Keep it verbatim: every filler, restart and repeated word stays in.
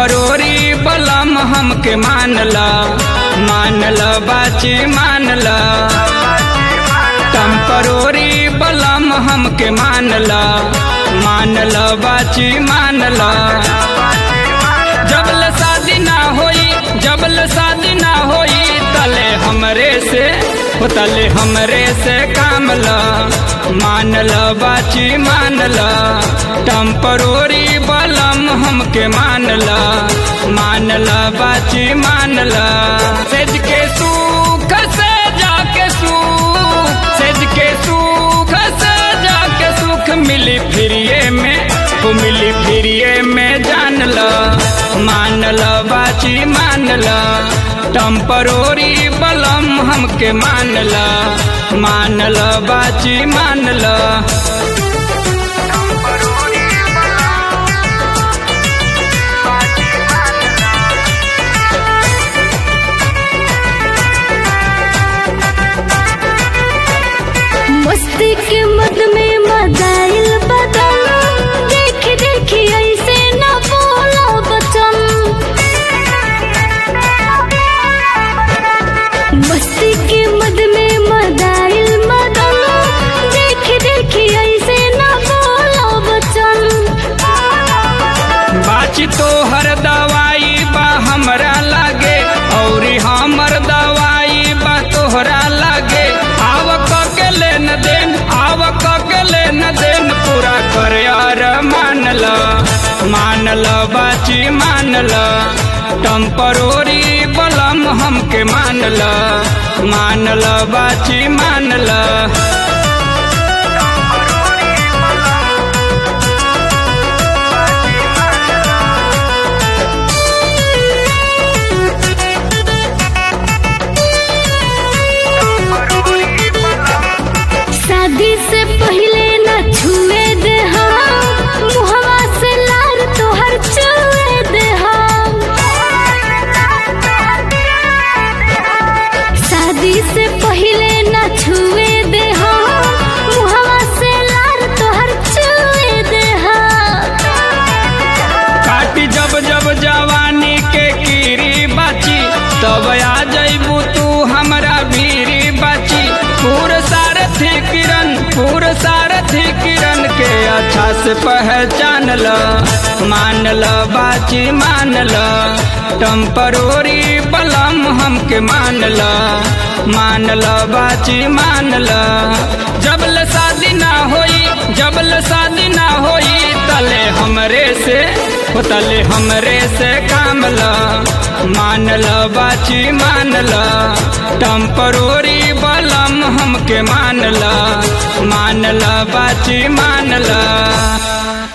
Temporary बलम हमके मानला, मानला बाची मानला। टम्परोरी बलम हमके मानला, मानला बाची मानला। जबल शादी ना होई, जबल शादी ना होई, तले हमरे से हो तले हमरे से कामला, मानला बाची मानला। टम्परोरी बलम हमके मानला, मानला बाची मानला। सेज के सुख से जाके सुख, सेज के सुख से जाके सुख मिली फिरिए में, वो मिली फिरिए में जानला, मानला बाची मानला। टम्परोरी बलम हमके मानला, मानला बाची मानला। मस्ती के मद में मदाइल बदन, देख देख ऐसे न बोला बचन। मस्ती के मद में मदाइल मदन, देख देख ऐसे न बोला बचन। बाची तो हर दवाई बा हमरा लागे, और हमर दवाई बा तोहरा लागे। आव के लेन देन, आव के लेन देन पूरा कर यार मानला, मानला बाची मानला। टम्परोरी बलम हमके मानला, मानला बाची मानला। शादी से पहले न छुए दे हम, मुहवा से लार तोहर चुए दे हम। शादी से पहले न छुए दे हम, मुहवा से लार तोहर चुए दे हम। काटी जब जब जवानी के कीरी बाची, तब आ जइबू तू हमरा भीरी बाची। पूरा सारथी किरण, पूरा सारथी किरण के अच्छा से पहचानला, मानला बाची मानला। टम्परोरी बलम हमके मानला, मानला बाची मानला। जबल शादी ना होई, जबल शादी ना होई, तले हमरे से हो तले हमरे से कामला, मानला बाची मानला। टम्परोरी बलम हमके मानला, मानला बाची मानला।